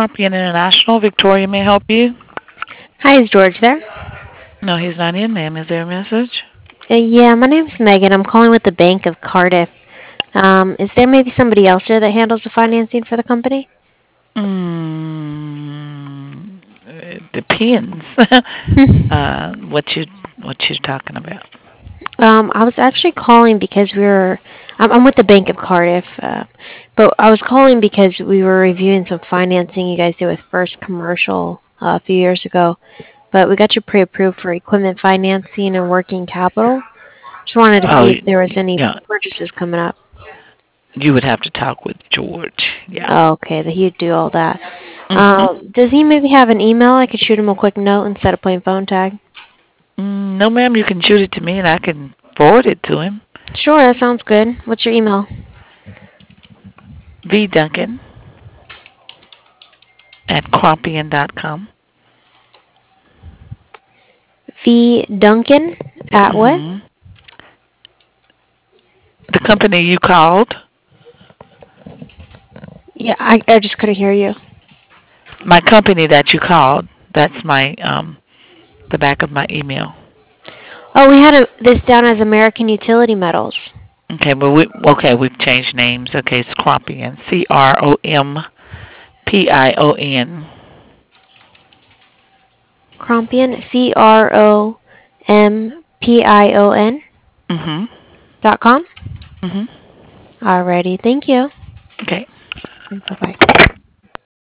Crumpian International. Victoria may help you. Hi, is George there? No, he's not in, ma'am. Is there a message? Yeah, my name's Megan. I'm calling with the Bank of Cardiff. Is there maybe somebody else there that handles the financing for the company? It depends. What you talking about? I was actually calling because I'm with the Bank of Cardiff, but I was calling because we were reviewing some financing you guys did with First Commercial a few years ago, but we got you pre-approved for equipment financing and working capital. Just wanted to Oh, see if there was any yeah. purchases coming up. You would have to talk with George. Yeah. Oh, okay, that he'd do all that. Mhm. Does he maybe have an email? I could shoot him a quick note instead of playing phone tag. No, ma'am. You can shoot it to me, and I can forward it to him. Sure, that sounds good. What's your email? VDuncan at Crumpian.com. V Duncan at what? Mhm. The company you called. Yeah, I just couldn't hear you. My company that you called. That's my the back of my email. Oh, we had this down as American Utility Metals. Okay, well we've changed names. Okay, it's Crumpian. CROMPION. Crompion, CROMPION Mhm. .com. Mhm. Alrighty, thank you. Okay. Bye bye.